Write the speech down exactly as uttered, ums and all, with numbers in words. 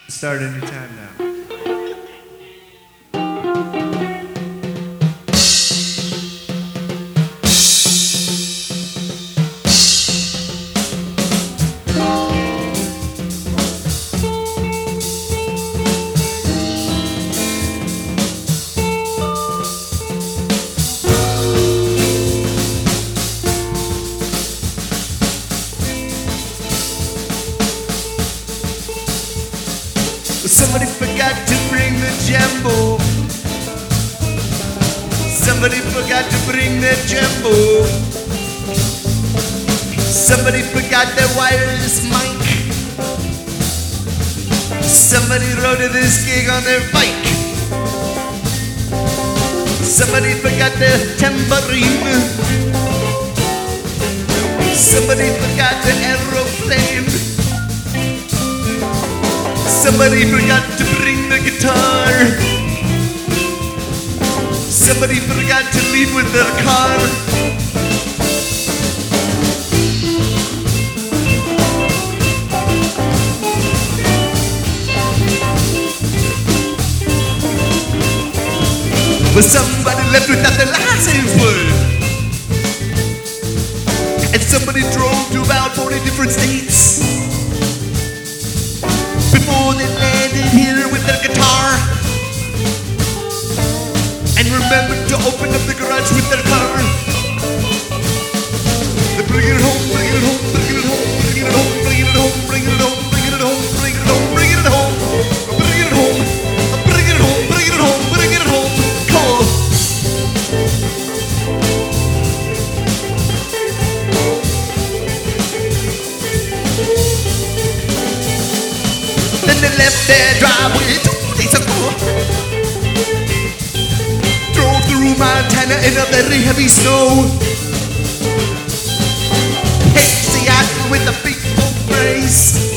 Start any time now. Somebody forgot to bring the jambo. Somebody forgot to bring the jambo. Somebody forgot their wireless mic. Somebody rode to this gig on their bike. Somebody forgot their tambourine. Somebody forgot the aeroplane. Somebody forgot to bring the guitar. Somebody forgot to leave with their car. But somebody left without their license word. And somebody drove to about forty different states before they landed here with their guitar, and remembered to open up the garage with their car. They bring it home, bring it home, bring it home, bring it home, bring it home, bring it home, bring it home, bring it home, bring it home, bring it home, bring it home, bring it home, bring it home. Come on. Then they left their driveway two days ago. Drove through Montana in a very heavy snow. Hit Seattle with a big boat race.